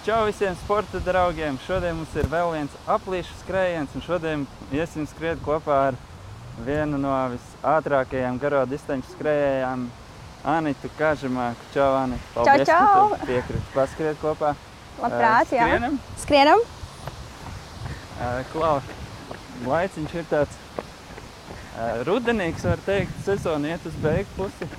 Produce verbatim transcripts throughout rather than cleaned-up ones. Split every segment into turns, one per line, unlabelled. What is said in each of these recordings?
Čau visiem sporta draugiem! Šodien mums ir vēl viens aplīšu skrējiens, un šodien iesim skriet kopā ar vienu no visātrākajām garo distanču skrējējām, Anitu Kažemāku. Čau, Anita! Paldies,
čau, čau.
ka tu piekriti paskriet kopā.
Labprāt, jā.
Skrienam?
Skrienam.
Klau, laiciņš ir tāds rudenīgs, var teikt, sezona iet uz beigu pusi.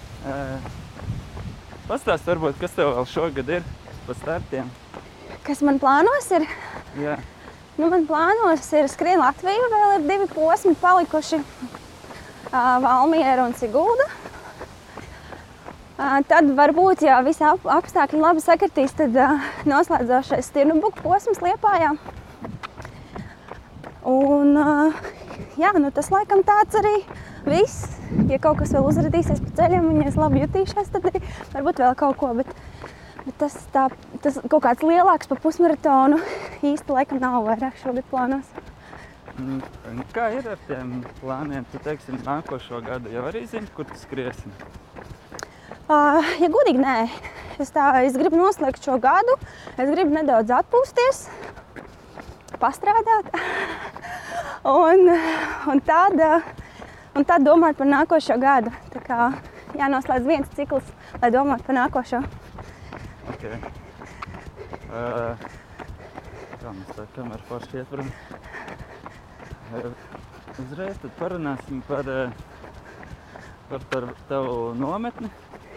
Pastāst varbūt, kas tev vēl šogad ir pa startiem?
Kas man plānos ir?
Jā.
Nu, man plānos ir skrien Latviju, vēl ir divi posmi palikuši. Valmiera un Sigulda. Tad varbūt, ja visi apstākļi labi sakritīs, tad noslēdzošais Stirnubuku posms Liepājā. Un, jā, nu tas laikam tāds arī viss. Ja kaut kas vēl uzradīsies pa ceļiem un ja es labi jutīšos, tad arī varbūt vēl kaut ko, bet, bet tas, tā, tas kaut kāds lielāks pa pusmaratonu īsti laikam nav vairāk šogad plānos.
Kā ir ar tiem plāniem? Tu teiksim, nākošo gadu jau arī zini, kur tu skriesim?
Uh, ja godīgi, nē. Es, tā, es gribu noslēgt šo gadu, es gribu nedaudz atpūsties, pastrādāt un, un, tad, un tad domāt par nākošo gadu. Tā kā jānoslēdz viens cikls, lai domātu par nākošo.
Ok. Uh, kā mēs tā kameru forši ietvaram? Uh, uzreiz tad parunāsim par, par, par tavu nometni.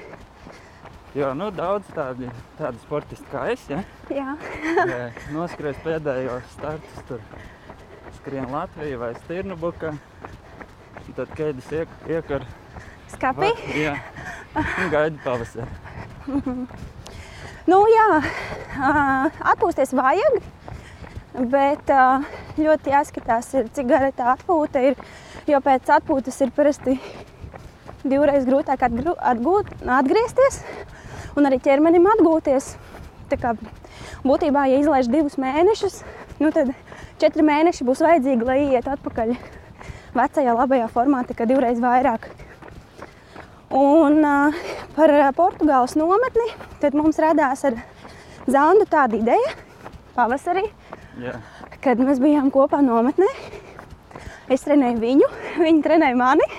Jo, nu, daudz tādi, tādi sportisti kā es, ja?
Jā.
Ja, noskries pēdējos startus, tur skrien Latviju vai Stirnubuka. Un tad keidis iek, iekar...
Skapī?
Va, jā, un gaida pavasari.
Nu, jā, atpūsties vajag, bet ļoti jāskatās, cik gara tā atpūta ir, jo pēc atpūtas ir parasti divreiz grūtāk atgūt, atgriezties un arī ķermenim atgūties. Tā kā būtībā, ja izlaiž divus mēnešus, nu tad četri mēneši būs vajadzīgi, lai iet atpakaļ vecajā labajā formā, tā kā divreiz vairāk. Un uh, par Portugāles nometni, tad mums radās ar Zandu tāda ideja pavasarī,
Jā.
Kad mēs bijām kopā nometnē. Es trenēju viņu, viņa trenēja mani.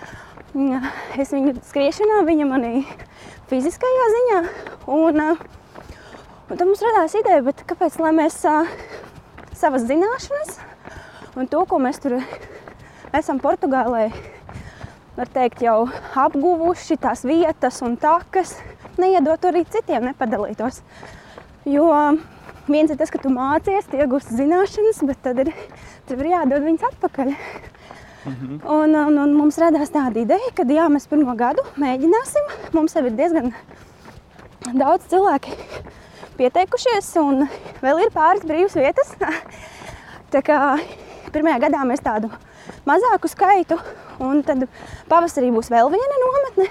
Es viņu skriešanā, viņa manī fiziskajā ziņā. Un, un tad mums radās ideja, bet kāpēc, lai mēs uh, savas zināšanas un to, ko mēs tur esam Portugālē, var teikt, jau apguvuši, tās vietas un takas, neiedot arī citiem, nepadalītos. Jo viens ir tas, ka tu mācies, tu iegūsti zināšanas, bet tad ir, tev ir jādod viņas atpakaļ.
Mhm.
Un, un, un mums radās tāda ideja, ka jā, mēs pirmo gadu mēģināsim. Mums jau ir diezgan daudz cilvēki pieteikušies un vēl ir pāris brīvas vietas. Tā kā pirmajā gadā mēs tādu mazāku skaitu un tad pavasarī būs vēl viena nometne.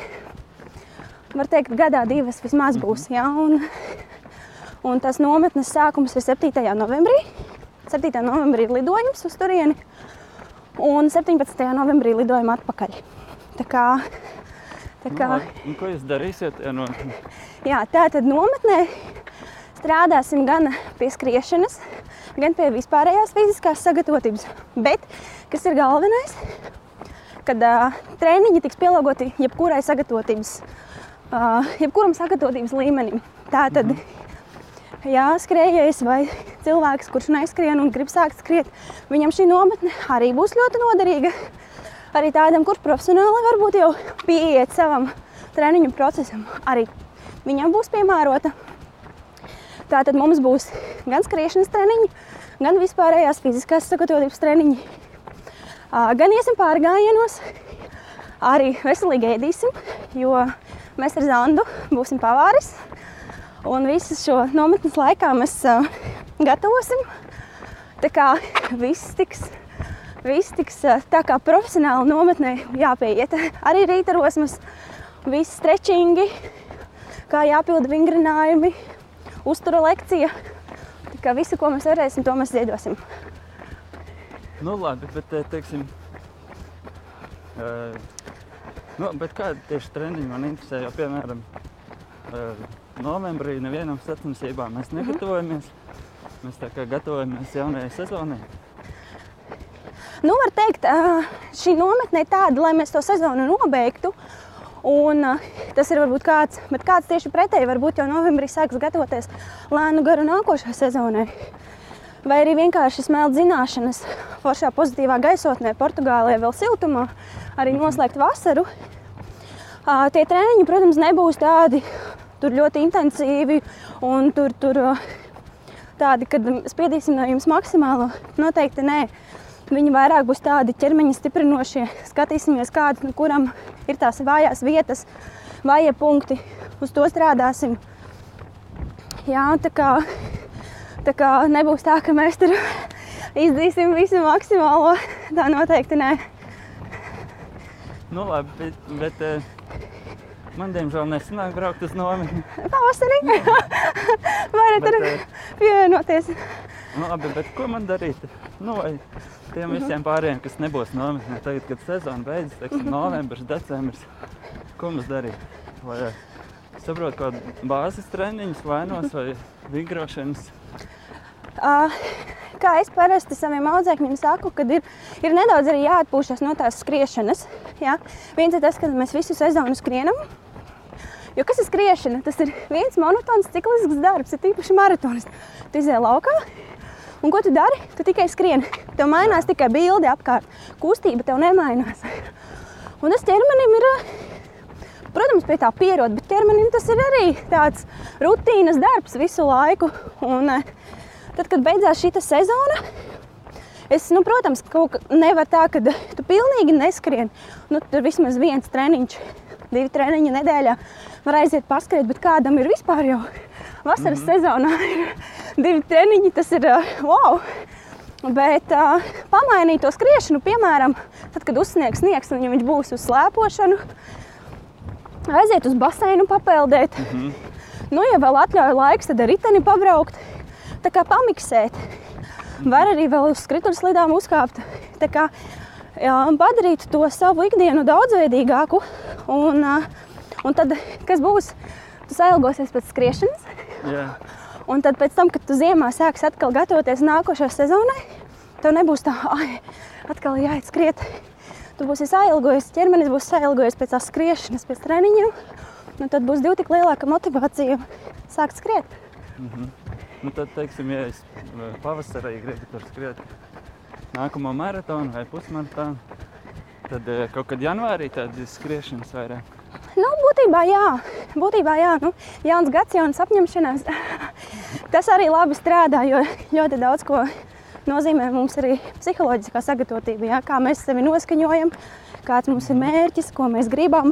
Var teikt, gadā divas vismaz būs. Jā, un, un tas nometnes sākums ir septītajā novembrī. septītajā novembrī ir lidojums uz turieni. Un septiņpadsmitajā novembrī lidojam atpakaļ. Tā kā... Tā kā
Nu, un ko jūs darīsiet? Ja, no...
Jā, tātad nometnē strādāsim gan pie skriešanas, gan pie vispārējās fiziskās sagatavotības. Bet, kas ir galvenais, kad uh, treniņi tiks pielāgoti jebkurai sagatavotības, uh, jebkuram sagatavotības līmenim. Tātad, mm-hmm. Jā, skrējējs vai cilvēks, kurš neskrien un grib sākt skriet, viņam šī nometne arī būs ļoti noderīga. Arī tādam, kurš profesionāli varbūt jau pieiet savam treniņu procesam, arī viņam būs piemērota. Tātad mums būs gan skriešanas treniņi, gan vispārējās fiziskās sagatavotības treniņi. Gan iesim pārgājienos, arī veselīgi ēdīsim, jo mēs ar Zandu būsim pavāris. Un visu šo nometnes laikā mēs uh, gatavosim. Tā kā viss tiks, viss tiks uh, tā kā profesionāli nometnē jāpieiet. Arī rīta rosmas, visi strečingi, kā jāpilda vingrinājumi, uztura lekcija. Tā kā visu, ko mēs varēsim, to mēs ziedosim.
Nu labi, bet teiksim, uh, nu, bet kādi tieši treniņi man interesē, jo piemēram, uh, novembrī nevienam sacensībām mēs negatavojamies. Mēs tā kā gatavojamies jaunajai sezonai.
Nu, var teikt, šī nometne ir tāda, lai mēs to sezonu nobeigtu. Un tas ir varbūt kāds, bet kāds tieši pretēji varbūt jau novembrī sāks gatavoties lēnu garu nākošai sezonai. Vai arī vienkārši smelt zināšanas foršā pozitīvā gaisotnē, Portugālē vēl siltumā, arī noslēgt vasaru. Tie treniņi, protams, nebūs tādi tur ļoti intensīvi un tur, tur tādi, kad spiedīsim no jums maksimālo. Noteikti nē. Viņi vairāk būs tādi ķermeņa stiprinošie. Skatīsimies, kādi, nu, kuram ir tās vājās vietas, vājie punkti. Uz to strādāsim. Jā, tā kā, tā kā nebūs tā, ka mēs tur izdīsim visu maksimālo. Tā noteikti nē.
Nu labi, bet, bet man diemžēl nesanāk braukt uz nometni.
Pavasarī. Varat tur pievienoties.
Nu labi, bet ko man darīt? Nu vai tiem visiem pārējiem, kas nebūs nometnē, tagad, kad sezona beidzas, teiksim, novembris, decembris, ko mums darīt? Vai saprot kaut bāzes treniņus, vainos vai vingrošanas?
Uh, kā es parasti saviem audzēkņiem saku, kad ir, ir nedaudz arī jāatpūšas no tās skriešanas. Ja? Viens ir tas, ka mēs visu sezonu skrienam. Jo kas ir skriešana? Tas ir viens monotons ciklisks darbs, ir tīpaši maratonis. Tu izēj laukā, un ko tu dari? Tu tikai skrieni. Tev mainās tikai bilde apkārt. Kustība tev nemainās. Un tas ķermenim ir, protams, pie tā pierod, bet ķermenim tas ir arī tāds rutīnas darbs visu laiku. Un tad, kad beidzās šī sezona, es, nu, protams, kaut nevar tā, ka tu pilnīgi neskrien. Nu, tur vismaz viens treniņš, divi treniņi nedēļā var aiziet paskriet, bet kādam ir vispār jau vasaras mm-hmm. sezonā ir divi treniņi, tas ir wow. Bet uh, pamainīt to skriešanu, piemēram, tad, kad uzsniegs sniegs un ja viņš būs uz slēpošanu, aiziet uz baseinu papeldēt. Mm-hmm. Nu, ja vēl atļauj laiks, tad ar riteni pabraukt. Tā kā pamiksēt. Var arī vēl uz skrituļslidām uzkāpt. Tā kā jā, padarīt to savu ikdienu daudzveidīgāku. Un, un tad, kas būs, tu sailgosies pēc skriešanas.
Yeah.
Un tad pēc tam, kad tu ziemā sāks atkal gatavoties nākošajai sezonai, tev nebūs tā, ai, atkal jāiet skriet. Tu būsi sailgojies, ķermenis būs sailgojies pēc tās skriešanas, pēc treniņiem. Nu, tad būs divi tik lielāka motivācija sākt skriet.
Mm-hmm. Nu tad, teiksim, ja es pavasarī gribu tur skriet nākamo maratonu vai pusmaratonu, tad kaut kad janvārī tāda skriešanas vairāk.
Nu, būtībā jā. Būtībā jā. Nu, jauns gads, jaunas apņemšanās. Tas arī labi strādā, jo ļoti daudz ko nozīmē mums arī psiholoģiskā sagatavotība. Jā? Kā mēs sevi noskaņojam, kāds mums ir mērķis, ko mēs gribam.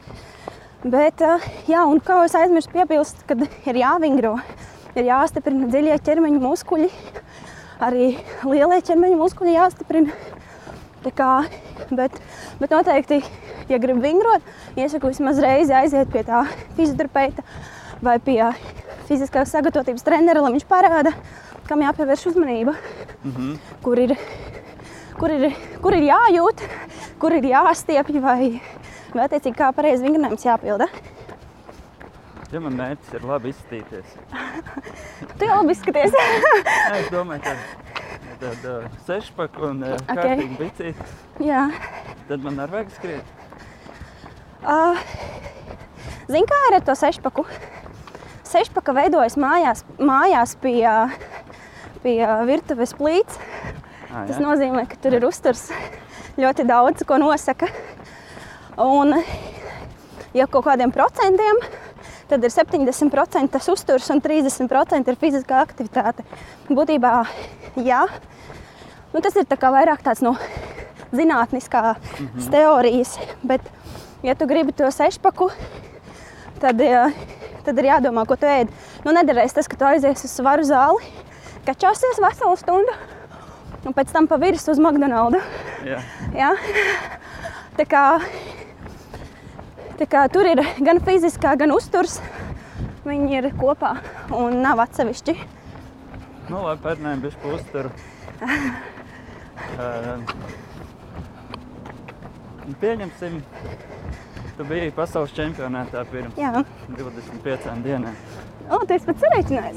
Bet, jā, un kā es aizmirstu piebilst, kad ir jāvingro. Ir jāstiprina dziļie ķermeņa muskuļi, arī lielie ķermeņa muskuļi jāstiprina. Tā kā, bet, bet noteikti, ja grib vingrot, iesaku vismaz reizi aiziet pie tā fizioterapeita vai pie fiziskās sagatavotības trenera, lai viņš parāda, kam jāpievērš uzmanība, mm-hmm. kur, ir, kur, ir, kur ir jājūt, kur ir jāstiepj vai, vai attiecīgi kā pareizi vingrinājums jāpilda.
Ja man mērķis ir labi izskatīties.
Tu jau labi izskaties.
Jā, es domāju, ka tāda sešpaku un okay. kārtīgi bicīti.
Jā.
Tad man ar vajag skriet.
Uh, Zini, kā ir ar to sešpaku? Sešpaka veidojas mājās, mājās pie, pie virtuves plīts. Ah, Tas nozīmē, ka tur ir uzturs ļoti daudz, ko nosaka. Un, ja kaut kādiem procentiem, tad ir septiņdesmit procenti tas uzturs un trīsdesmit procenti ir fiziskā aktivitāte. Būtībā, jā. Nu, tas ir tā kā vairāk tāds no zinātniskās mm-hmm. teorijas, bet, ja tu gribi to sešpaku, tad, tad ir jādomā, ko tu ēd. Nu, nedarēs tas, ka tu aizies uz svaru zāli, kačāsies veselu stundu un pēc tam pavirs uz McDonaldu.
Jā.
Jā. Tā kā Tā kā tur ir gan fiziskā, gan uzturs, viņi ir kopā un nav atsevišķi.
Nu, labi, pērnējam bišķi pa uzturu. uh, pieņemsim, Tu biji pasaules čempionātā pirms
Jā.
divdesmit piecām dienām.
O, tu esi pat sareiķinājis.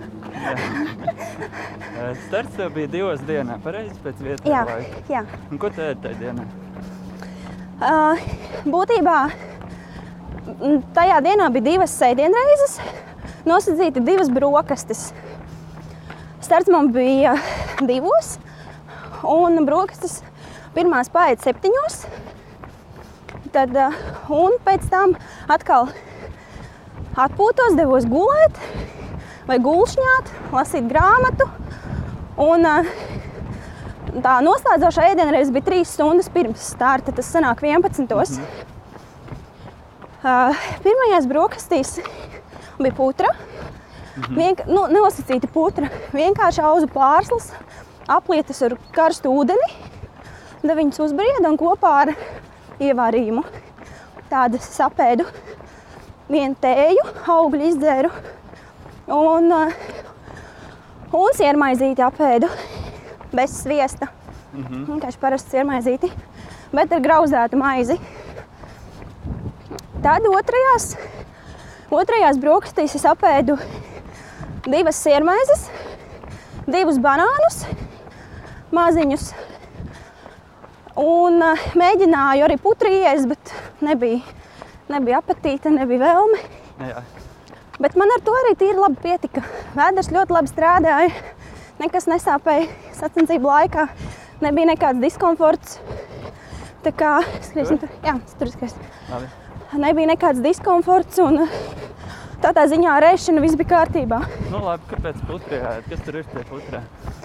Jā. Starts tev bija divas dienā, pareizi pēc vietējā
Jā,
laika.
jā.
Un ko tu ēdi tajā dienā?
Uh, būtībā m, tajā dienā bija divas sēdienreizes, nosadzīti divas brokastis. Starts man bija divos, un brokastis pirmās paēd septiņos. Tad, uh, un pēc tam atkal atpūtos, devos gulēt vai gulšņāt, lasīt grāmatu. Un uh, tā noslēdzošā ēdienreize bija trīs stundas pirms starta, tas sanāk vienpadsmitos. Mm-hmm. Uh, pirmajās brokastīs bija putra, mm-hmm. Vienk nu, nenosacīta putra, vienkārši auzu pārslas, aplietas ar karstu ūdeni, tad viņas uzbrieda un kopā ar ievārījumu tādas sapēdu. Vienu tēju, augļu izdzēru un, un siermaizīti apēdu bez sviesta. Mm-hmm. Vienkārši parasts siermaizīti, bet ar grauzētu maizi. Tad otrajās, otrajās brokastīs es apēdu divas siermaizes, divus banānus, maziņus. Un uh, mēģināju arī putri iest, bet nebija. Nebija apetīte, nebija vēlme.
Jā.
Bet man ar to arī tīri labi pietika. Vēders ļoti labi strādāja, nekas nesāpēja sacensību laikā, nebija nekāds diskomforts. Tā kā, skriesim tur, jā, tur skries.
Labi.
Nebija nekāds diskomforts un tādā ziņā ar ēšanu viss bija kārtībā.
Nu labi, kāpēc putri ēd? Kas tur ir tie putrā?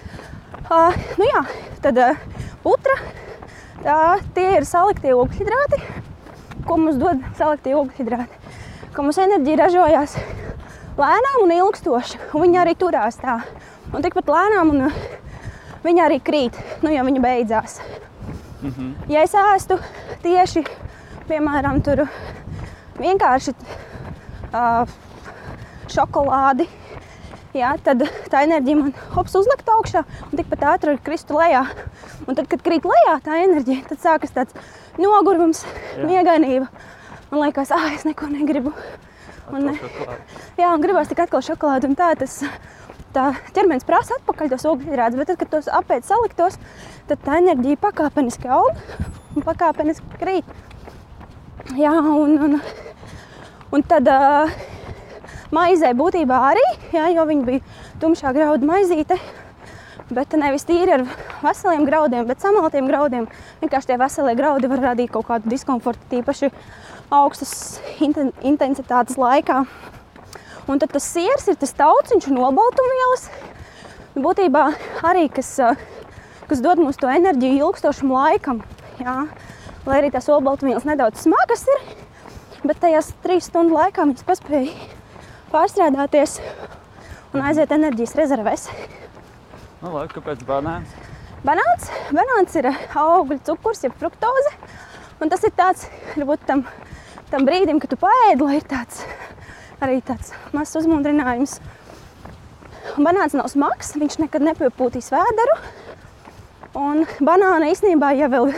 Uh, nu jā, tad uh, putra, tā, tie ir saliktie ogļhidrāti. Ko mums dod saliktie ogļhidrāti, ka mums enerģija ražojās lēnām un ilgstoši, un viņa arī turās tā. Un tikpat lēnām, un viņa arī krīt, nu, ja viņa beidzās. Mm-hmm. Ja es ēstu tieši, piemēram, tur vienkārši uh, šokolādi, jā, tad tā enerģija man hops uzlikt augšā un tikpat ātri kristu lejā. Un tad, kad krīt lejā tā enerģija, tad sākas tāds nogurums, jā. Miegainība. Man liekas, ah, es neko negribu. Un, ne, jā, un gribās tik atkal šokolādi. Un tā, tas, tā ķermenis prasa atpakaļ tos ogļhidrātus, bet tad, kad tos apēd saliktos, tad tā enerģija pakāpeniski aug un pakāpeniski krīt. Jā, un, un, un tad uh, maizē būtībā arī, jā, jo viņa bija tumšā graudu maizīte. Bet nevis tīri ar veseliem graudiem, bet samaltiem graudiem. Vienkārši tie veselie graudi var radīt kaut kādu diskomfortu, tīpaši augstas intensitātes laikā. Un tad tas siers ir tas tauciņš un olbaltumvielas. Būtībā arī, kas, kas dod mums to enerģiju ilgstošam laikam. Jā. Lai arī tās olbaltumvielas nedaudz smagas ir, bet tajās trīs stundu laikā viņas paspēja pārstrādāties un aiziet enerģijas rezervēs.
Nu labi, kāpēc banāns?
Banāns? Banāns ir augļu cukurs, jeb fruktoze. Un tas ir tāds, varbūt tam, tam brīdim, kad tu paēdi, lai ir tāds, arī tāds mazs uzmundrinājums. Un banāns nav smags, viņš nekad nepiepūtīs vēderu. Un banāna īstenībā, ja vēl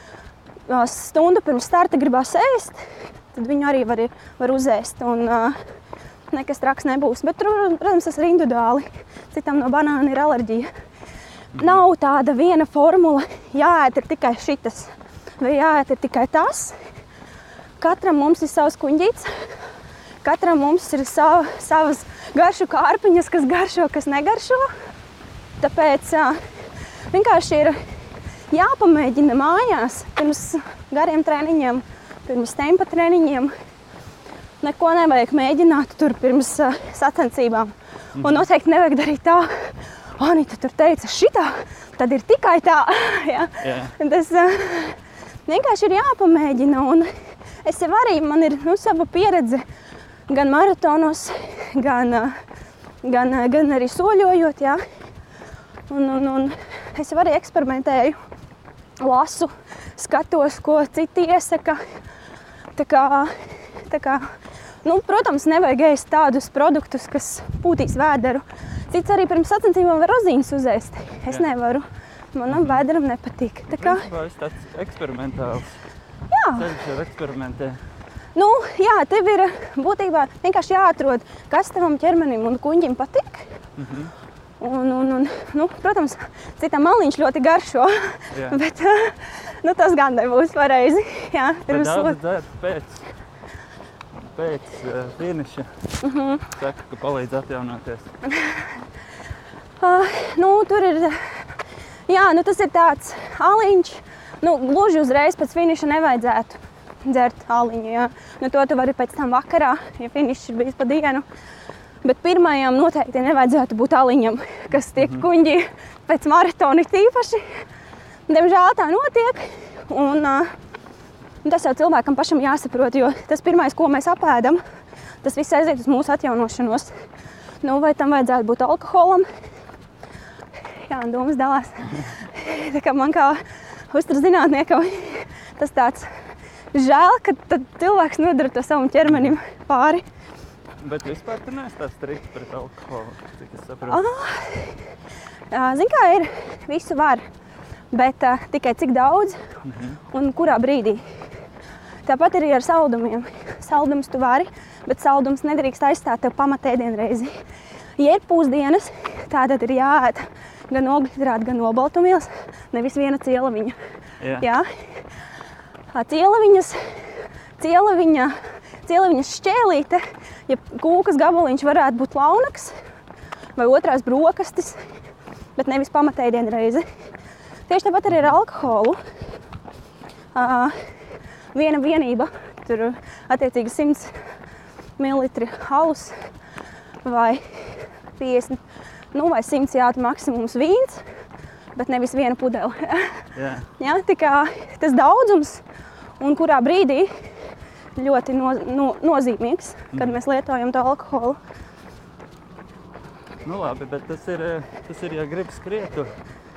stundu pirms starta gribās ēst, tad viņu arī var, var uzēst. Un, uh, nekas traks nebūs, bet, protams, tas ir individuāli. Citam no banāna ir alerģija. Mm-hmm. Nav tāda viena formula, jāēt ir tikai šitas, vai jāēt ir tikai tas. Katram mums ir savs kuņģīts, katram mums ir sava, savas garšu kārpiņas, kas garšo, kas negaršo. Tāpēc uh, vienkārši ir jāpamēģina mājās pirms gariem treniņiem, pirms tempa treniņiem. Neko nevajag mēģināt tur pirms uh, sacensībām. Mm-hmm. Un noteikti nevajag darīt tā, Anita tur teica šitā, tad ir tikai tā. Ja? Yeah. Tas uh, vienkārši ir jāpamēģina. Un es jau arī, man ir nu, sava pieredze gan maratonos, gan, uh, gan, uh, gan arī soļojot. Ja? Un, un, un es jau arī eksperimentēju, lasu, skatos, ko citi iesaka. Tā kā, tā kā, nu, protams, nevajag ēst tādus produktus, kas pūtīs vēderu. Cits arī pirms sacensībām var rozīnes uzēst. Es Jā. nevaru. Manam vēderam nepatīk. Tā kā...
Principā es tāds eksperimentāls.
Jā.
Ceļš ir eksperimentē.
Nu, jā, tev ir būtībā vienkārši jāatrod, kas tavam ķermenim un kuņģim patīk.
Mhm.
Un, un, un, nu, protams, citam maliņš ļoti garšo,
Jā.
bet nu, tas gan nebūs pareizi. Jā,
Bet
pirms
daudz
ot-
dzert pēc, pēc uh, finiša.
Mhm.
Saka, ka palīdz atjaunoties.
Uh, nu, tur ir, jā, nu, tas ir tāds aliņš. Nu, gluži uzreiz pēc finiša nevajadzētu dzert aliņu. Jā. Nu, to tu vari pēc tam vakarā, ja finišs ir bijis pa dienu. Bet pirmajam noteikti nevajadzētu būt aliņam, kas tiek
Mhm.
kuņģi pēc maratona tīpaši. Diemžēl tā notiek. Un, uh, tas jau cilvēkam pašam jāsaprot, jo tas pirmais, ko mēs apēdam, tas viss aiziet uz mūsu atjaunošanos. Nu, vai tam vajadzētu būt alkoholam? Jā, domas dalās. Tā kā man kā uzturas zinātniekam, tas tāds žēl, ka tad cilvēks nodara to savam ķermenim pāri.
Bet vispār tu neesi tā strikts pret alkoholu, cik es saprotu.
Ah, Zini, kā ir, visu var, bet uh, tikai cik daudz un kurā brīdī. Tāpat arī ar saldumiem. Saldums tu vari, bet saldums nedrīkst aizstāt tev pamatēdienreizi. Ja ir pusdienas, tātad ir jāēd gan ogļhidrāti, gan olbaltumvielas, nevis viena cielaviņa.
Jā.
Jā. Ā, Cielaviņas, cielaviņa, cielaviņas šķēlīte, ja kūkas gabaliņš varētu būt launaks vai otrās brokastis, bet nevis pamatēdienreizi. Tieši tāpat arī ar alkoholu. Uh, viena vienība, tur attiecīgi simts mililitri alus vai piecdesmit, nu vai simts jātu maksimums vīns, bet nevis viena pudele.
Jā.
Ja, tā kā tas daudzums un kurā brīdī ļoti no, no, nozīmīgs, kad mēs lietojam to alkoholu.
Nu labi, bet tas ir, tas ir ja grib skriet tur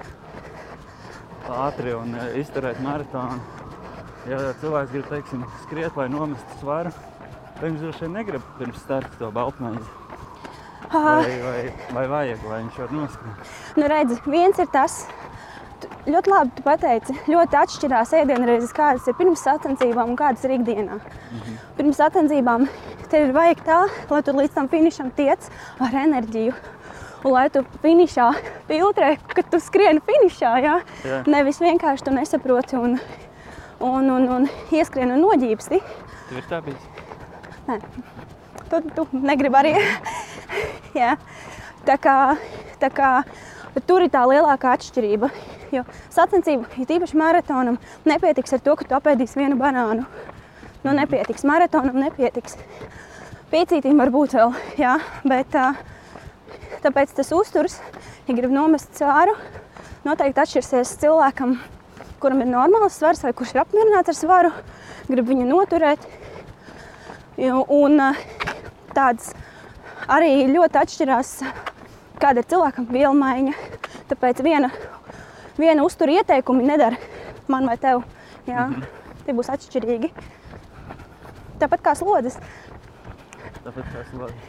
ātri un eh, izturēt maratonu. Ja cilvēks grib, teiksim, skriet, lai nomestu svaru, tad viņš droši vien negrib pirms starta to baltmaizi.
Ah,
Vai, vai, vai vajag, lai viņš var noskrien.
nu redzi, viens ir tas, tu, ļoti labi tu pateici, ļoti atšķirās ēdienreizes, kādas ir pirms sacensībām un kādas ir ikdienā.
Mhm.
Pirms sacensībām tev ir vajag tā, lai tu līdz tam finišam tiec ar enerģiju. Un lai tu finišā filtrē, kad tu skrieni finišā, jā?
Jā.
Nevis vienkārši tu nesaproti un, un, un, un ieskrien un noģībsti.
Tev ir tā bijis?
Nē, tu, tu negribi arī. Jā. Tā kā, tā kā tur ir tā lielākā atšķirība. Jo sacensību, ja tīpaši maratonam, nepietiks ar to, ka tu apēdīsi vienu banānu. Nu, nepietiks. Maratonam nepietiks. Piecītīm var būt vēl, jā, bet uh, tāpēc tas uzturs, ja grib nomest svāru, noteikti atšķirsies cilvēkam, kuram ir normāls svars vai kurš ir apmierināts ar svaru, grib viņu noturēt. Jo, un uh, tāds arī ļoti atšķirās, kāda ir cilvēkam vielmaiņa. Tāpēc viena, viena uztura ieteikumi nedara man vai tev. Jā, mm-hmm. Tie būs atšķirīgi. Tāpat kā slodzes.
Tāpēc tās labi.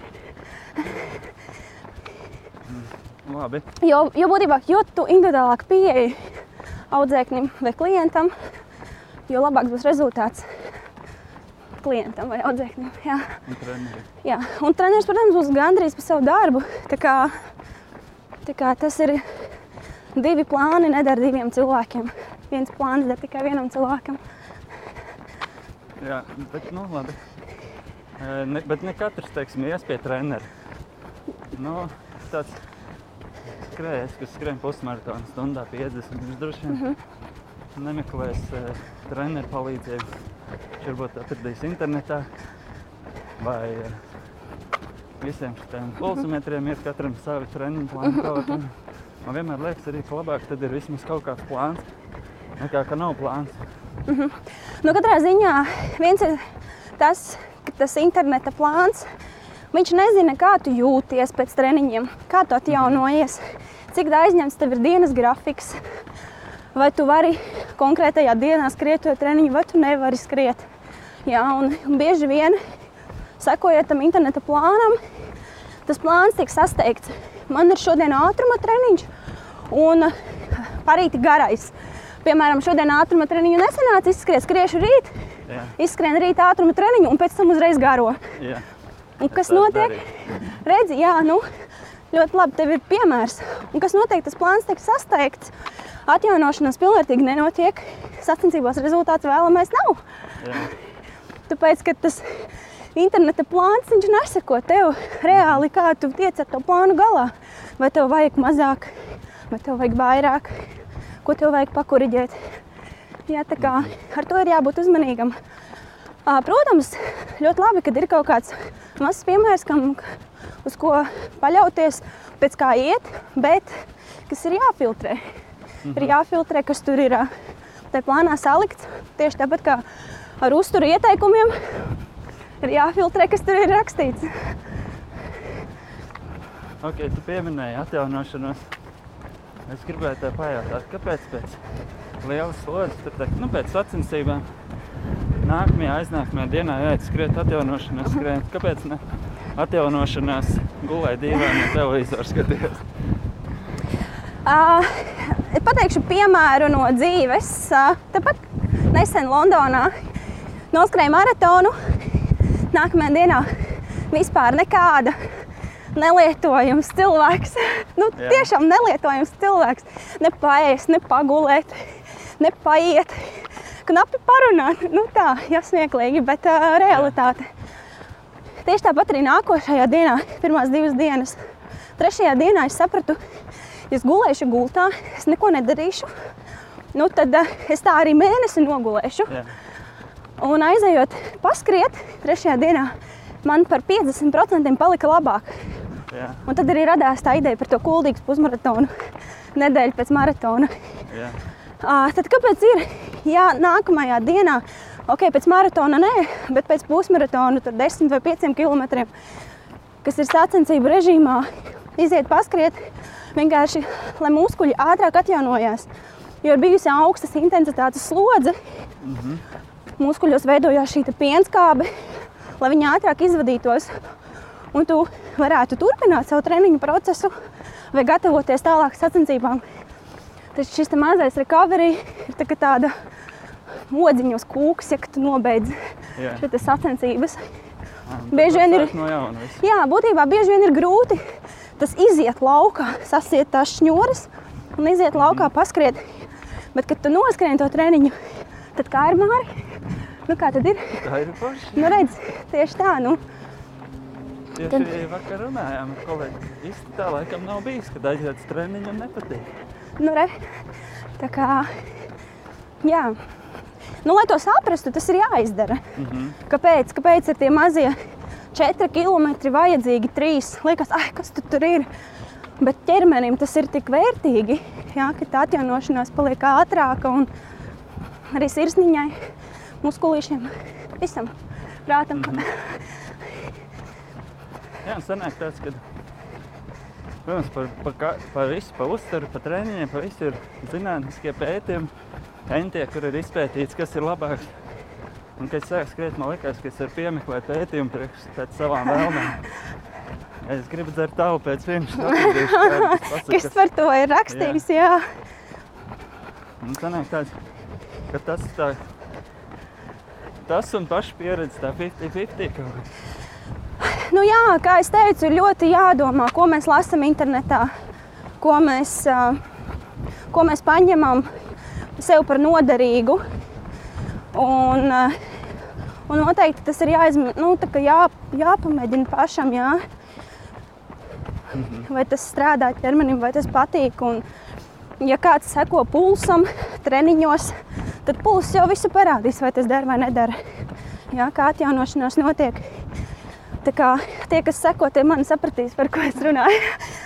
Mm. Labi.
Jo, jo būtībā, jo tu individuālāk pieeji audzēknim vai klientam, jo labāks būs rezultāts klientam vai audzēknim. Jā.
Un treneri.
Jā. Un treneris, protams, būs gandrīz par savu darbu. Tā kā, tā kā tas ir divi plāni, nedara diviem cilvēkiem. Viens plāns dara tikai vienam cilvēkam.
Jā, bet nu labi. Ne, bet ne katrs, teiksim, ies pie treneri. Nu, tāds skrējējs, kas skrien pusmaratonu stundā piecdesmit, viņš droši vien mm-hmm. nemeklēs uh, treneru palīdzību. Viņš varbūt atradīs internetā vai uh, visiem šitiem pulsometriem ir katram savi treniņu plāni. Mm-hmm. Man vienmēr liekas arī, ka labāk tad ir vismaz kaut kāds plāns, nekā ka nav plāns.
Mm-hmm. Nu, katrā ziņā viens ir tas, ka tas interneta plāns, viņš nezina, kā tu jūties pēc treniņiem, kā tu atjaunojies, cik aizņemts tev ir dienas grafiks, vai tu vari konkrētajā dienā skriet to treniņu, vai tu nevari skriet. Jā, un, un bieži vien, sekojot tam interneta plānam, tas plāns tiek sasteigts. Man ir šodien ātruma treniņš un parīti garais. Piemēram, šodien ātruma treniņu nesanāca izskriet, skriešu rīt,
Jā.
izskrien rīta ātruma treniņu un pēc tam uzreiz garo.
Jā.
Un kas
Es
notiek?
darīju.
Redzi, jā, nu, ļoti labi, tev ir piemērs. Un kas notiek, tas plāns tiek sasteigts, atjaunošanās pilnvērtīgi nenotiek, sacensībās rezultāts vēlamais nav.
Jā.
Tāpēc, ka tas interneta plāns, viņš neseko tev reāli, kā tu tiec ar to plānu galā. Vai tev vajag mazāk, vai tev vajag vairāk, ko tev vajag pakuriģēt. Jā, tā kā ar to ir jābūt uzmanīgam. Protams, ļoti labi, kad ir kaut kāds mazs piemērs, kam, uz ko paļauties, pēc kā iet, bet kas ir jāfiltrē. Mm-hmm. Ir jāfiltrē, kas tur ir tajā plānā salikts, tieši tāpat kā ar uzturu ieteikumiem. Ir jāfiltrē, kas tur ir rakstīts.
Ok, tu pieminēji atjaunošanos. Es gribēju tev pajautāt, kāpēc pēc lielas slodzes, tur teikt, nu pēc sacensībām, nākamajā, aiznākamajā dienā jāiet skriet atjaunošanās skriet. Kāpēc ne atjaunošanās gulēja dīvaini no televizoru skatījos?
Uh, pateikšu piemēru no dzīves. Uh, tāpat nesen Londonā noskrēju maratonu. Nākamajā dienā vispār nekāda nelietojams cilvēks. Nu,
Jā.
tiešām nelietojams cilvēks. Ne paēst, ne pagulēt, ne paiet, knapi parunāt. Nu tā, jāsmieklīgi, bet uh, realitāte. Tieši tāpat arī nākošajā dienā, pirmās divas dienas. Trešajā dienā es sapratu, ja es gulēšu gultā, es neko nedarīšu. Nu, tad uh, es tā arī mēnesi nogulēšu.
Jā.
Un aizejot paskriet, trešajā dienā man par piecdesmit procentiem palika labāk.
Jā.
Un tad arī radās tā ideja par to Kuldīgas pusmaratonu nedēļu pēc maratona.
Jā.
Uh, tad kāpēc ir, ja nākamajā dienā, ok, pēc maratona nē, bet pēc pusmaratona tur desmit vai pieciem kilometriem, kas ir sacensību režīmā, iziet paskriet, vienkārši, lai muskuļi ātrāk atjaunojās. Jo ir bijusi augstas intensitātes slodze,
Mhm.
muskuļos veidojās šī pienskābe, lai viņi ātrāk izvadītos. Un tu varētu turpināt savu treniņu procesu vai gatavoties tālāk sacensībām. Taču šis mazais recovery ir tā, tāda modziņos kūks, ja tu nobeidz
Jā.
šīs sacensības.
Ah,
Bieži vien ir,
sāk no jauna visu.
jā, būtībā bieži vien ir grūti tas iziet laukā, sasiet tās šņuras un iziet laukā paskriet. Bet, kad tu noskrien to treniņu, tad kā ir, Māri? Nu, kā tad ir?
Tā ir paši.
Nu, redz, tieši tā, nu.
Tieši
tad-
vakar runājām ar kolēģi. Īsti tā laikam nav bijis, kad aiziet uz treniņu un nepatīk.
Nu, re, tā kā, jā. Nu, lai to saprastu, tas ir jāizdara.
Mhm.
Kāpēc? Kāpēc ir tie mazie četri kilometri vajadzīgi, trīs? Liekas, ai, kas tu tur ir? Bet ķermenim tas ir tik vērtīgi, jā, ka tā atjaunošanās paliek ātrāka un arī sirsniņai, muskulīšiem, visam, prātam.
Mhm. Jā, un sanāk tāds, ka, protams, par, par, ka- par visu, par uzturu, par treniņiem, par visu ir zinātniskie pētījumi, entie, kur ir izpētīts, kas ir labāks. Un, kad es sāku skriet, man likās, ka es varu piemeklēt pētījumu priekš pēc savām vēlmēm. Es gribu dzert tavu pēc finiša, atradīšu, kā tas
Kas
pasakas.
par to ir rakstījis, jā.
Un sanāk tāds, ka tas tā, tas un paša pieredze tā piecdesmit piecdesmit kaut kā.
Nu jā, kā es teicu, ir ļoti jādomā, ko mēs lasām internetā, ko mēs, ā, ko mēs paņemam sev par noderīgu. Un, ā, un noteikti tas ir jāizm, nu, tā kā jā, jāpamēģina pašam, jā. Vai tas strādā ķermenim, vai tas patīk. Un, ja kāds seko pulsam treniņos, tad pulss jau visu parādīs, vai tas der vai nedara. Jā, kā atjaunošanās notiek. Tā kā tie, kas seko, tie mani sapratīs, par ko es runāju.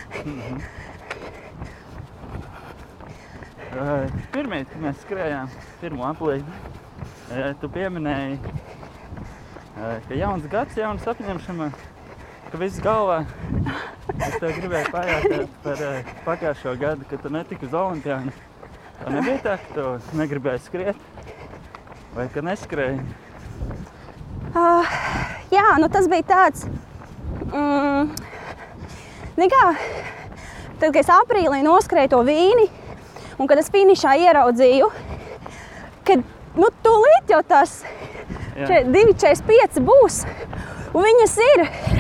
Uh, Pirmīt, kad mēs skrējām pirmo aplīdi, uh, tu pieminēji, uh, ka jauns gads, jauns apņemšana, ka viss galvā. Es tev gribēju pajautāt par uh, pagājušo gadu, kad tu netiki uz olimpiānu. Tā nebija tā, ka tu negribēji skriet? Vai ka neskrēji?
Uh, jā, nu tas bija tāds, mm, nekā, tad, kad es aprīlī noskrēju to Vīni, un kad es finišā ieraudzīju, ka nu, tūlīt jau tās divi četrdesmit pieci būs, un viņas ir.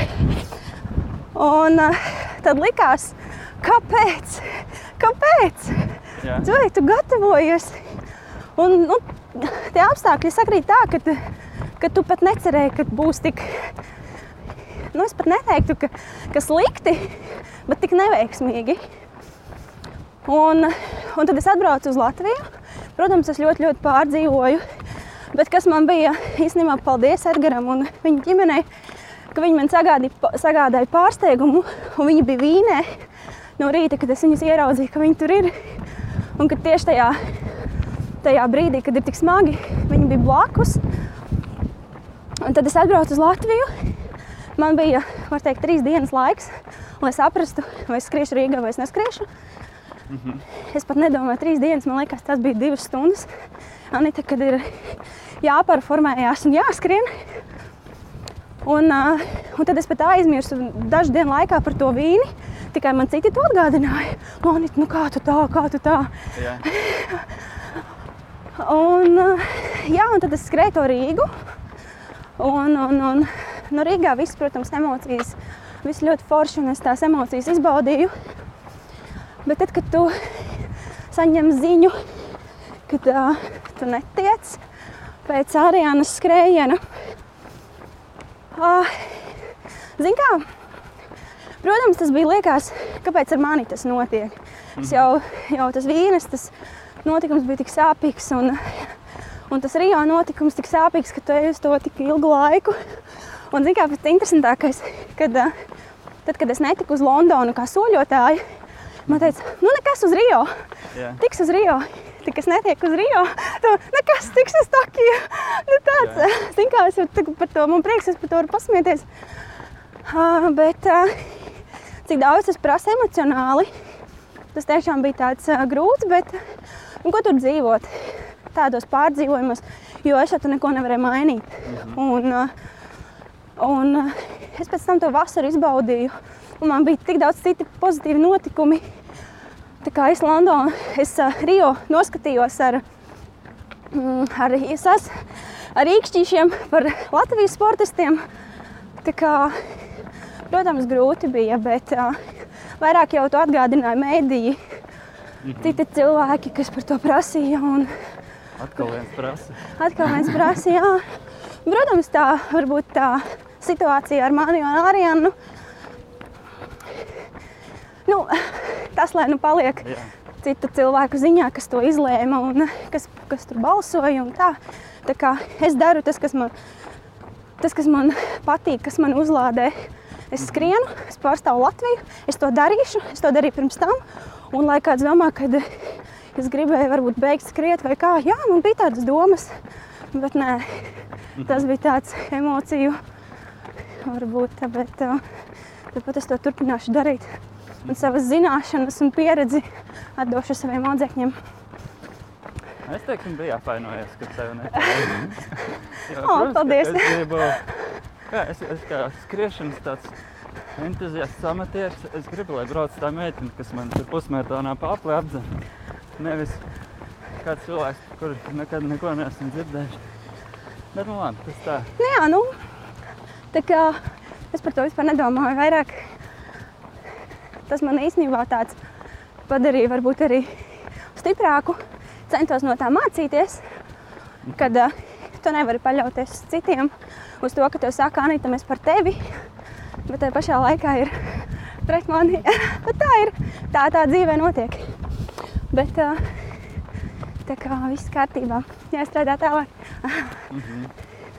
Un uh, tad likās, kāpēc? Kāpēc? Džoja, tu gatavojies. Un nu, tie apstākļi sakrīt tā, ka, tu, ka tu pat necerēji, ka būs tik, nu es pat neteiktu, ka, ka slikti, bet tik neveiksmīgi. Un, un tad es atbraucu uz Latviju. Protams, es ļoti, ļoti pārdzīvoju. Bet kas man bija, īstenībā paldies Edgaram un viņa ģimenei, ka viņi man sagādīja, sagādāja pārsteigumu, un viņi bija Vīnē no rīta, kad es viņus ieraudzīju, ka viņi tur ir. Un kad tieši tajā, tajā brīdī, kad ir tik smagi, viņi bija blakus. Un tad es atbraucu uz Latviju. Man bija, var teikt, trīs dienas laiks, lai saprastu, vai es skriešu Rīgā vai es neskriešu. Mm-hmm. Es pat nedomāju, trīs dienas, man liekas, tas bija divas stundas. Anita, kad ir jāpārformējās un jāskrien. Un, uh, un tad es pat aizmirsu dažu dienu laikā par to Vīni. Tikai man citi to atgādināja. Anita, nu kā tu tā, kā tu tā? Jā. un, uh, jā, un tad es skrēju to Rīgu. Un, un, un no Rīgā viss, protams, emocijas, viss ļoti forši, un es tās emocijas izbaudīju. Bet tad, kad tu saņem ziņu, kad uh, tu netiec pēc Arianas skrējiena, uh, zin kā, protams, tas bija liekas, kāpēc ar mani tas notiek. Tas jau, jau tas Vīnes, tas notikums bija tik sāpīgs, un, un tas Rio notikums tik sāpīgs, ka tu ej uz to tik ilgu laiku. Un zin kā, pēc interesantākais, kad, uh, tad, kad es netiku uz Londonu kā soļotāju, man teica, nu nekas uz Rio, yeah. tiks uz Rio, tik es netieku uz Rio, tu nekas tiks uz Tokiju. Nu tāds, yeah. Zin kā, es varu par to, man prieks, es par to varu pasmieties. Uh, bet uh, cik daudz tas prasa emocionāli, tas tiešām bija tāds uh, grūts, bet un ko tur dzīvot tādos pārdzīvojumos, jo es jau tu neko nevarēju mainīt. Mm-hmm. Un, uh, un uh, es pēc tam to vasaru izbaudīju. Un man bija tik daudz citi pozitīvi notikumi. Tā kā es Londonu, es uh, Rio noskatījos ar, mm, ar, es, ar īkšķīšiem par Latvijas sportistiem. Tā kā, protams, grūti bija, bet uh, vairāk jau to atgādināja mēdīji. Mm-hmm. Citi cilvēki, kas par to prasīja. Un
atkal viens prasa.
Atkal viens prasa, jā. Protams, tā varbūt tā situācija ar mani un Arianu. Nu, tas, lai nu paliek Jā. citu cilvēku ziņā, kas to izlēma un kas, kas tur balsoja un tā. Tā kā es daru tas, kas man, tas, kas man patīk, kas man uzlādē. Es skrienu, es pārstāvu Latviju, es to darīšu, es to darīju pirms tam. Un lai kāds domā, kad es gribēju varbūt beigt skriet vai kā, jā, man bija tādas domas, bet nē, tas bija tāds emociju varbūt, bet tāpat es to turpināšu darīt. Un savas zināšanas un pieredzi atdošu saviem audzēkņiem.
Es teiksim, bija apvainojies, ka tev nepalīdzi.
O, paldies!
Es gribu, kā, es, es kā skriešanas tāds entuziasts amatieris, es gribu, lai brauc tā meitene, kas man tur pusmaratonā pāpli apdzen. Nevis kāds cilvēks, kur nekad neko neesam dzirdējuši. Bet nu labi, tas tā.
Nu jā, nu, tā kā es par to vispār nedomāju vairāk. Tas man īstenībā tāds padarīja varbūt arī stiprāku. Centos no tā mācīties, kad uh, tu nevari paļauties uz citiem, uz to, ka tev saka, Anita, mēs par tevi, bet tajā pašā laikā ir pret mani. Bet tā ir, tā tā dzīvē notiek. Bet uh, tā kā viss kārtībā, jāstrādā tālāk.
mm-hmm.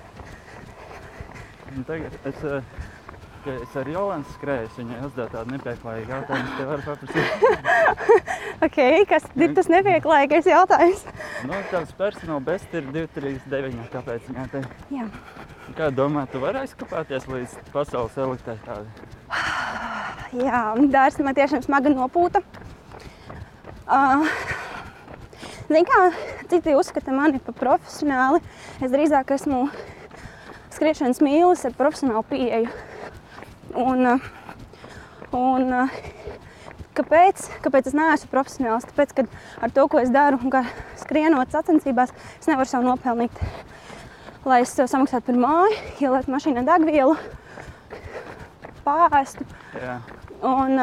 Un tagad es... Uh... Es ar Jolantu skrēju, viņai uzdevu tādu nepieklājīgu jautājumu, es te varu paprasīt.
Ok, kas ir tas nepieklājīgais jautājums?
Nu, tavs personal best ir divi trīs deviņi, kāpēc viņai te?
Jā.
Kā domā, tu vari aizkapāties līdz pasaules elitei tādi?
Jā, dārs man tiešām smaga nopūta. Uh, Zin kā, citi uzskata mani par profesionāli. Es drīzāk esmu skriešanas mīlis ar profesionālu pieeju. Un, un kāpēc? Kāpēc es neesmu profesionāls? Tāpēc, ka ar to, ko es daru un kā skrienot sacensībās, es nevaru sev nopelnīt lai es samaksātu par māju, ielietu mašīnā degvielu, pāēstu.
Jā.
Un,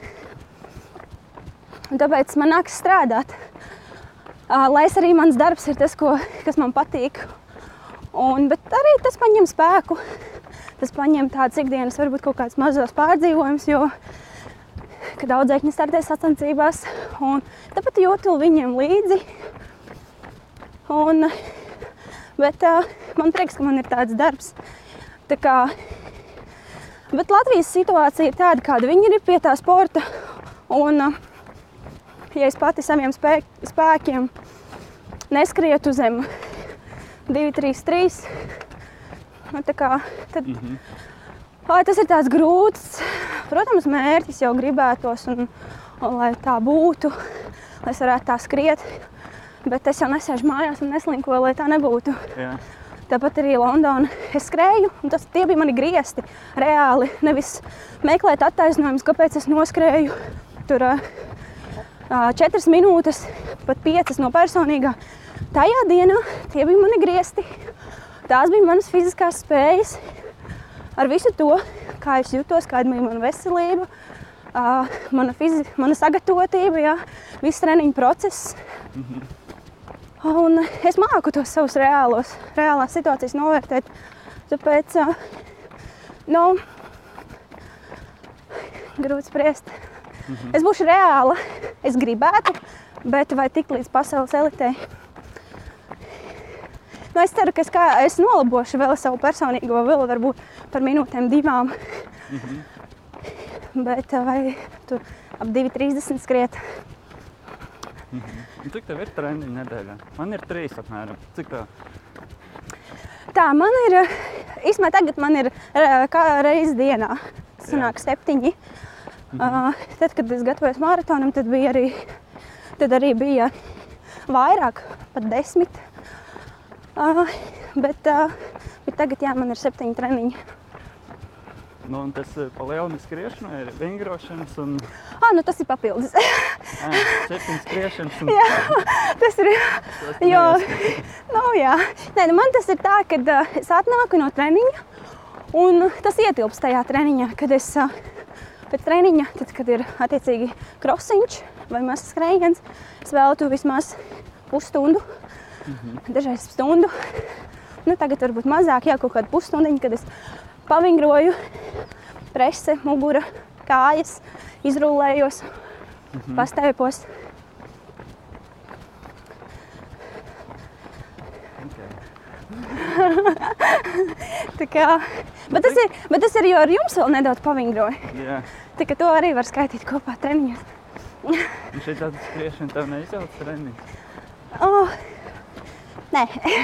un tāpēc man nākas strādāt. Lai es arī mans darbs ir tas, ko, kas man patīk. Un, bet arī tas paņem spēku. Tas paņem tāds ikdienas, varbūt kaut kāds mazos pārdzīvojums, jo, kad audzēkņi startē sacensībās, un tāpat jūtu viņiem līdzi. Un, bet uh, man prieks, ka man ir tāds darbs. Tā kā, bet Latvijas situācija ir tāda, kāda viņi ir pie tā sporta. Un, uh, ja es pati saviem spēk, spēkiem neskrietu zem divi trīs trīs, nu, tā kā, tad mm-hmm. Ai, tas ir tāds grūts. Protams, mērķis jau gribētos, un, un lai tā būtu, lai es varētu tā skriet. Bet es jau nesēžu mājās un neslinkoju, lai tā nebūtu. Jā. Tāpat arī Londona. Es skrēju, un tas, tie bija mani griesti. Reāli, nevis meklēt attaisnojumus, kāpēc es noskrēju tur uh, četras minūtes, pat piecas no personīgā. Tajā dienā tie bija mani griesti. Tās bija manas fiziskās spējas. Ar visu to, kā es jutos, kāda bija mana veselība, uh, mana, fizi, mana sagatavotība, jā, viss treniņu process. Mm-hmm. Un es māku tos savus reālos, reālās situācijas novērtēt. Tāpēc, uh, nu, grūti spriest. Mm-hmm. Es būšu reāla, es gribētu, bet vai tik līdz pasaules elitei? Nu, es ceru, ka es, kā, es nolabošu vēl savu personīgo, vēl varbūt par minūtēm divām. Mm-hmm. Bet vai tur ap divi trīsdesmit skriet.
Mm-hmm. Un cik tev ir treniņi nedēļā? Man ir trīs apmēram. Cik tā?
Tā, man ir, īsmē tagad man ir kā reizi dienā. Sanāk septiņi. Mm-hmm. Uh, tad, kad es gatavojos maratonam, tad bija arī, tad arī bija vairāk, pat desmit. Uh, bet, uh, bet tagad, jā, man ir septiņi treniņi.
Nu, un tas pa lielam skriešana ir vingrošanas un...
Ah, nu tas ir papildus.
ah, septiņi skriešanas un...
Jā, tas ir... Tas jo, nu jā. Nē, nu man tas ir tā, kad uh, es atnāku no treniņa un tas ietilps tajā treniņā, kad es uh, pēc treniņa, tad, kad ir attiecīgi krosiņš vai mazs skrējiens, es veltu vismaz pusstundu. Mm-hmm. Dažreiz stundu. Nu, tagad varbūt mazāk, jā, kaut kādu pusstundiņu, kad es pavingroju prese, mugura, kājas, izrullējos, mm-hmm. pastēpos.
Okay.
Tā kā, bet, tas ir, bet tas ir, jo ar jums vēl nedaudz pavingroju.
Jā.
Tā kā to arī var skaitīt kopā treniņos.
Un šeit tāda skriešana tev neizjauc treniņus?
Oh. Nē,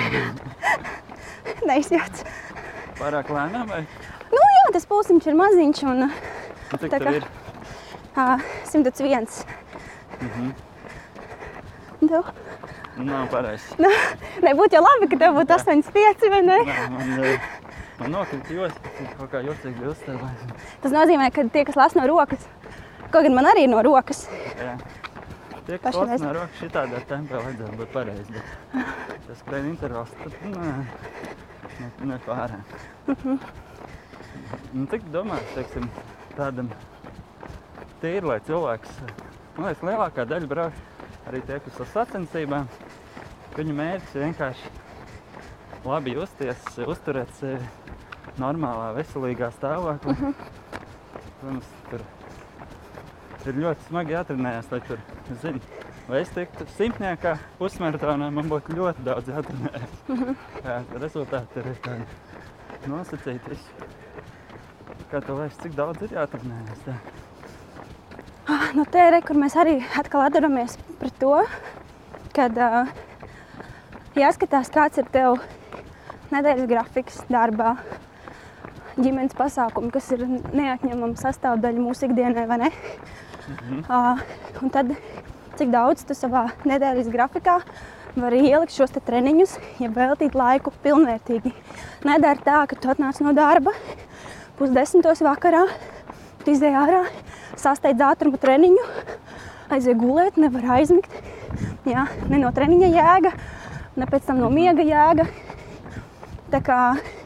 neizjauc.
Pārāk lēnām vai?
Nu jā, tas pulsiņš ir maziņš un...
Un cik tev ir?
Uh, simt viens.
Mhm.
Tev?
Nav pareizi.
Nu, nebūtu jau labi, ka tev būtu astoņi pieci, vai ne?
Nē, man, man nokrita jostas, kaut kā jocīgi bija uzstāvājis.
Tas nozīmē, ka tie, kas lasa no rokas, kaut gan man arī no rokas.
Jā. Tie, kas lasa no rokas, šitādā tempē vajadzētu būt pareizi, bet tas skrēja intervals, tad nē, ne, ne pārāk. Uh-huh. Nu, cik domā, teiksim, tādam tīri, lai cilvēks, man liekas, lielākā daļa brauc, arī tie, kas ar sacensībām, viņu mērķis vienkārši labi justies, uzturēt sevi normālā, veselīgā stāvoklī. Uh-huh. Protams, tur ir ļoti smagi jātrenējas, lai tur, es zinu, vai es tiktu simtniekā pusmaratonā, man būtu ļoti daudz jātrenējas. Uh-huh. Jā, rezultāti ir tādi nosacīti visu. Kā tu liekas, cik daudz ir jātrenējas tā?
Nu, te ir, kur mēs arī atkal atdaramies par to, kad uh, jāskatās, kāds ir tev nedēļas grafiks darbā, ģimenes pasākumi, kas ir neatņemama sastāvdaļa mūsu ikdienai, vai ne? Mm-hmm. Uh, un tad, cik daudz tu savā nedēļas grafikā vari ielikt šos te treniņus, ja veltīt laiku pilnvērtīgi. Nedara tā, ka tu atnāc no darba pusdesmitos vakarā, tu izej ārā, sasteidz ātruma treniņu, aizej gulēt, nevar aizmigt. Jā, ne no treniņa jēga, ne pēc tam no miega jēga. Tā kā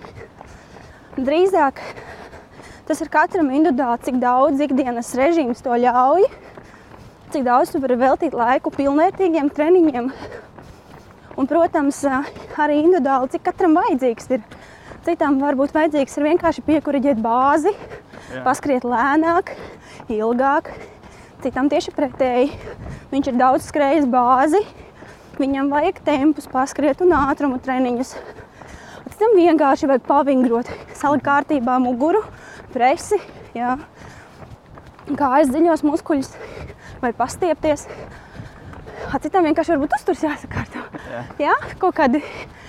drīzāk tas ir katram individuāli, cik daudz ikdienas režīms to ļauj, cik daudz tu vari veltīt laiku pilnvērtīgiem treniņiem. Un, protams, arī individuāli, cik katram vajadzīgs ir. Citām varbūt vajadzīgs ir vienkārši piekuriģēt bāzi, Jā. paskriet lēnāk, ilgāk. Citam tieši pretēji. Viņš ir daudz skrējis bāzi, viņam vajag tempus paskriet un ātrumu treniņus. Citam vienkārši vajag pavingrot, salikt kārtībā muguru, presi, jā. Kājas dziļos muskuļus vai pastiepties. Citam vienkārši varbūt uzturs jāsakārto. Jā. Jā, kaut kādi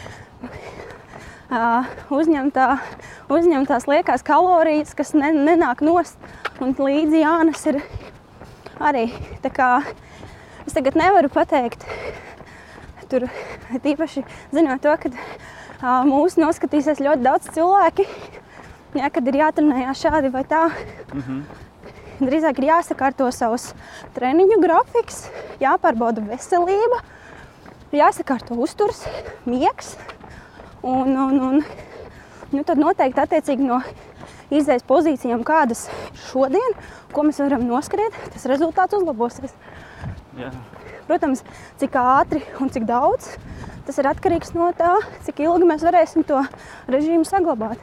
uh, uzņemtā, uzņemtās liekās kalorijas, kas ne, nenāk nost un līdzi jānes ir arī. Tā kā es tagad nevaru pateikt, tur tīpaši zinot to, ka uh, mūs noskatīsies ļoti daudz cilvēki, jā, kad ir jātrenējās šādi vai tā. Mm-hmm. Drīzāk ir jāsakārto savus treniņu grafiks, jāpārbauda veselība, jāsakārto uzturs, miegs. Un, un, un nu, tad noteikti attiecīgi no izējas pozīcijām, kādas šodien, ko mēs varam noskriet, tas rezultāts uzlabosies. Jā. Protams, cik ātri un cik daudz, tas ir atkarīgs no tā, cik ilgi mēs varēsim to režīmu saglabāt.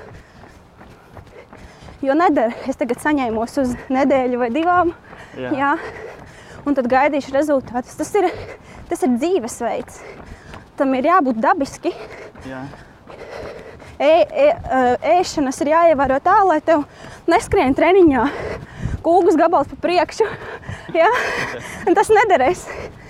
Jo nedara, es tagad saņēmos uz nedēļu vai divām, jā. Jā, un tad gaidīšu rezultātus. Tas ir, tas ir dzīvesveids. Tam ir jābūt dabiski. Jā. E, e, ēšanas ir jāievēro tā, lai tev neskrien treniņā kūgas gabals pa priekšu. Jā? Un tas nederēs.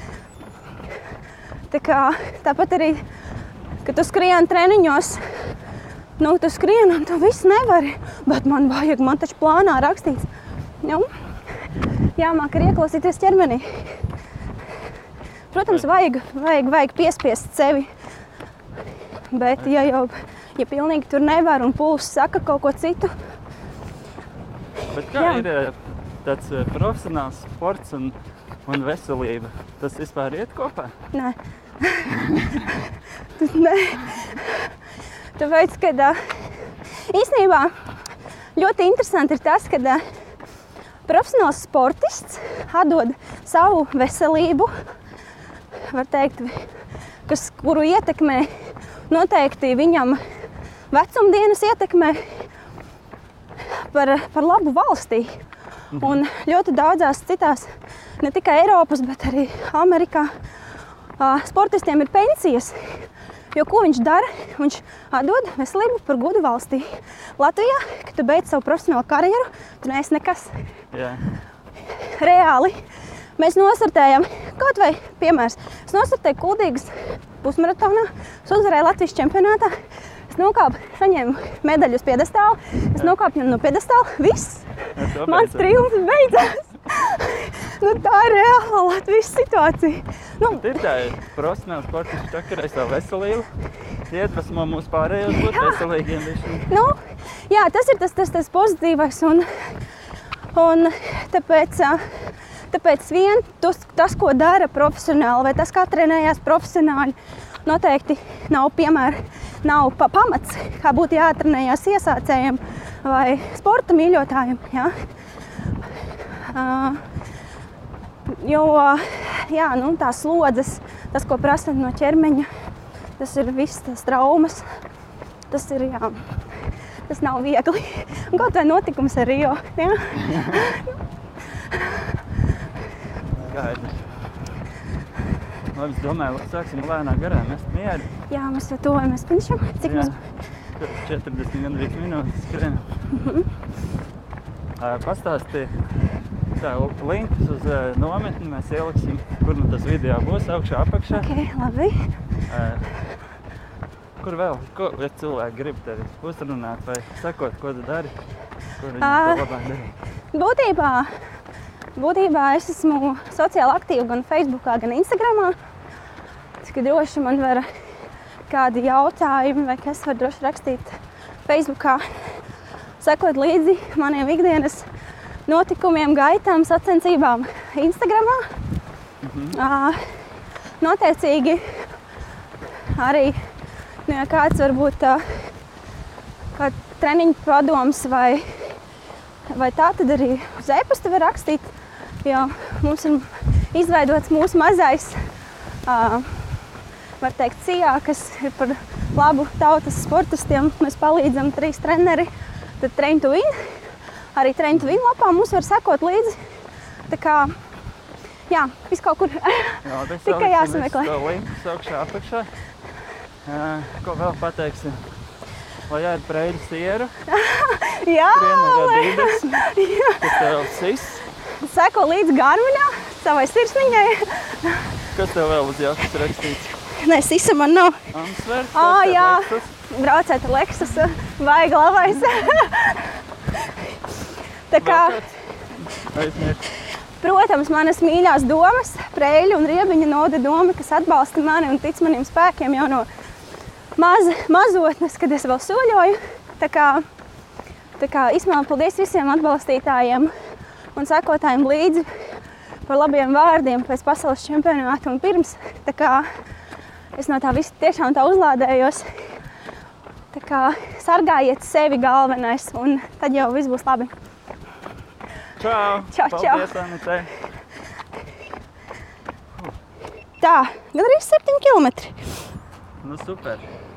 Tā kā, tāpat arī, kad tu skrien treniņos, nu, tu skrien un tu viss nevari, bet man vajag, man taču plānā rakstīts. Nu, jāmāk ir ieklausīties ķermenī. Protams, vajag, vajag, vajag piespiest sevi, bet ja jau, ja pilnīgi tur nevar un pulss saka kaut ko citu.
Bet kā Jā. ir tāds profesionāls sports un, un veselība? Tas vispār iet kopā?
Nē. Nē. Tāpēc, ka īstenībā ļoti interesanti ir tas, ka profesionāls sportists atdod savu veselību, var teikt, kas, kuru ietekmē noteikti viņam vecumdienas ietekmē par, par labu valstī. Mhm. Un ļoti daudzās citās, ne tikai Eiropas, bet arī Amerikā, sportistiem ir pensijas. Jo ko viņš dara? Viņš atdod veselību par godu valstī. Latvijā, kad tu beidz savu profesionālu karjeru, tu neesi nekas. Jā. Reāli. Mēs nostartējam, kaut vai piemērs, es nostartēju Kuldīgas pusmaratonā, es uzvarēju Latvijas čempionātā, es nokāpu, saņēmu medaļu uz piedestālu, es nokāpu no piedestāla, viss, mans triumfs beidzās. Nu, tā ir reāla Latvijas situācija. Nu,
ir tā, profesionāls sportists čakarē savu veselību, iedvesmo mūs pārējos būt veselīgiem višķi.
Nu, jā, tas ir tas, tas, tas pozitīvais un, un tāpēc, tāpēc vien tas, tas, ko dara profesionāli vai tas, kā trenējās profesionāļi, noteikti nav, piemēram, nav pa pamats, kā būtu jātrenējās iesācējiem vai sporta mīļotājiem. Jā. Uh, jo, jā, nu, tās slodzes, tas, ko prasa no ķermeņa, tas ir viss tās traumas, tas ir, jā, tas nav viegli. Un kaut vai notikums ar Rio, jā.
Skaidrs. Labi, es domāju, sāksim lēnā garā, mēs mieru.
Jā, mēs jau tuvojamies finišam. Cik
jā,
mēs?
četrdesmit gandrīz minūtes skrienam. Mm-hmm. Pastāstīja. Tā, linkus uz uh, nometni mēs ieliksim, kur nu tas video būs, augšā, apakšā.
Ok, labi.
Uh, kur vēl? Ko, ja cilvēki grib tevi uzrunāt vai sakot, ko tu dari? Kur viņi uh, to labāk dari?
Būtībā, būtībā es esmu sociāli aktīva gan Facebookā, gan Instagramā. Cik droši man var kādi jautājumi vai kas var droši rakstīt Facebookā. Sakot līdzi maniem ikdienas notikumiem, gaitām, sacensībām Instagramā. Mm-hmm. uh, noteicīgi arī Nu, ja kāds varbūt uh, kāds treniņu padoms vai, vai tā, tad arī uz e-pasta var rakstīt, jo mums ir izveidots mūsu mazais, uh, var teikt, cijā, kas ir par labu tautas sportistiem. Mēs palīdzam trīs treneri, tad Train to Win. Arī Train to Win lapā mums var sekot līdzi. Tā kā, jā, viss kaut kur
Jā,
tikai jāsameklē.
To linku saukšā apakšā. Uh, ko vēl pateiksim? Lai jā, ir Preiļu sieru.
Jā,
Trieneru kas tev sis.
Seko līdzi Garminā, savai sirsniņai.
Kas tev vēl uz jakas rakstīts?
Nē, sisa man nav.
Ansvers,
Ā, jā,
Lexus.
braucēt ar Lexus, vajag labais. Tā kā,
Aizmirst.
protams, manas mīļās domas, Preiļu un Riebiņa Noda Doma, kas atbalsta mani un tic maniem spēkiem jau no maz, mazotnes, kad es vēl soļoju. Tā kā, tā kā īstenībā paldies visiem atbalstītājiem un sekotājiem līdzi par labiem vārdiem pēc pasaules čempionāta un pirms. Tā kā es no tā visa tiešām tā uzlādējos. Tā kā sargājiet sevi galvenais un tad jau viss būs labi.
Čau!
Čau, čau!
Paldies, Anitei!
Tā, gan arī septiņi kilometri.
Nu super!